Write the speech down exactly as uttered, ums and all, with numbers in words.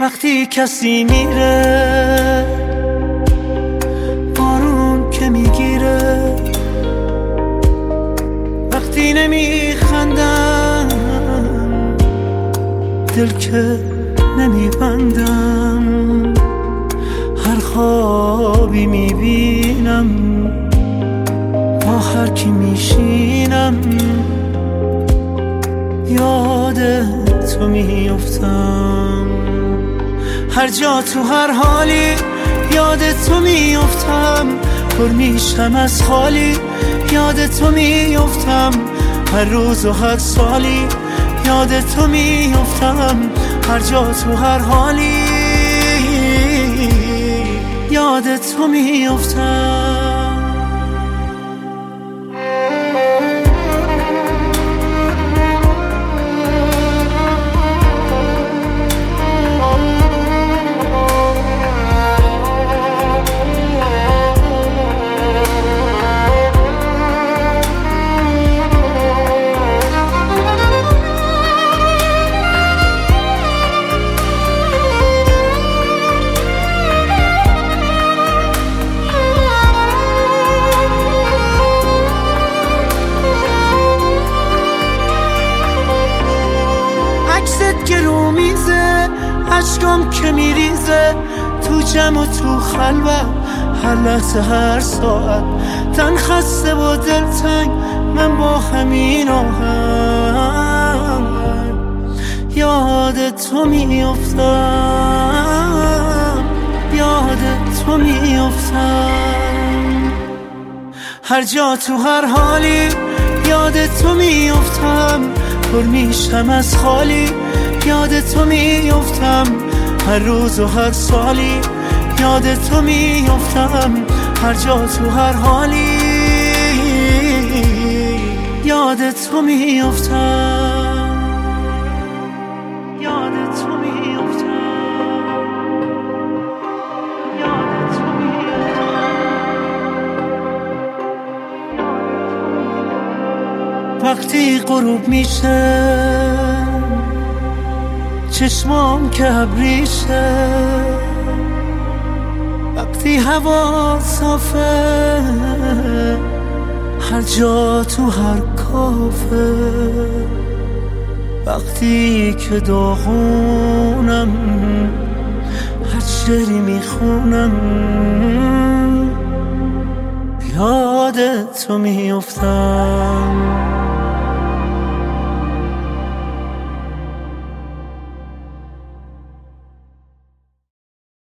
وقتی کسی میره، بارون که میگیره، وقتی نمیخندم، دل که نمیبندم، هر خوابی میبینم، با هر کی میشینم، یاد تو میافتم. هر جا تو هر حالی یاد تو میافتم، پر میشم از خالی یاد تو میافتم، هر روز و هر سالی یاد تو میافتم، هر جا تو هر حالی یاد تو میافتم. که رو میزه، عشقم که میریزه، تو جمع و تو خلوت، هر لحظه هر ساعت، تن خسته و دلتنگ، من با همین آهنگ یاد تو میافتم، یاد تو میافتم. هر جا تو هر حالی یاد تو میافتم، پر میشم از خالی یاد تو میافتم، هر روز و هر سالی یاد تو میافتم، هر جا تو هر حالی یاد تو میافتم، یاد تو میافتم، یاد تو میافتم. وقتی غروب میشه، چشمام که ابریشه، وقتی هوا صافه، هر جا تو هر کافه، وقتی که داغونم، هر شعری میخونم، یاد تو میافتم.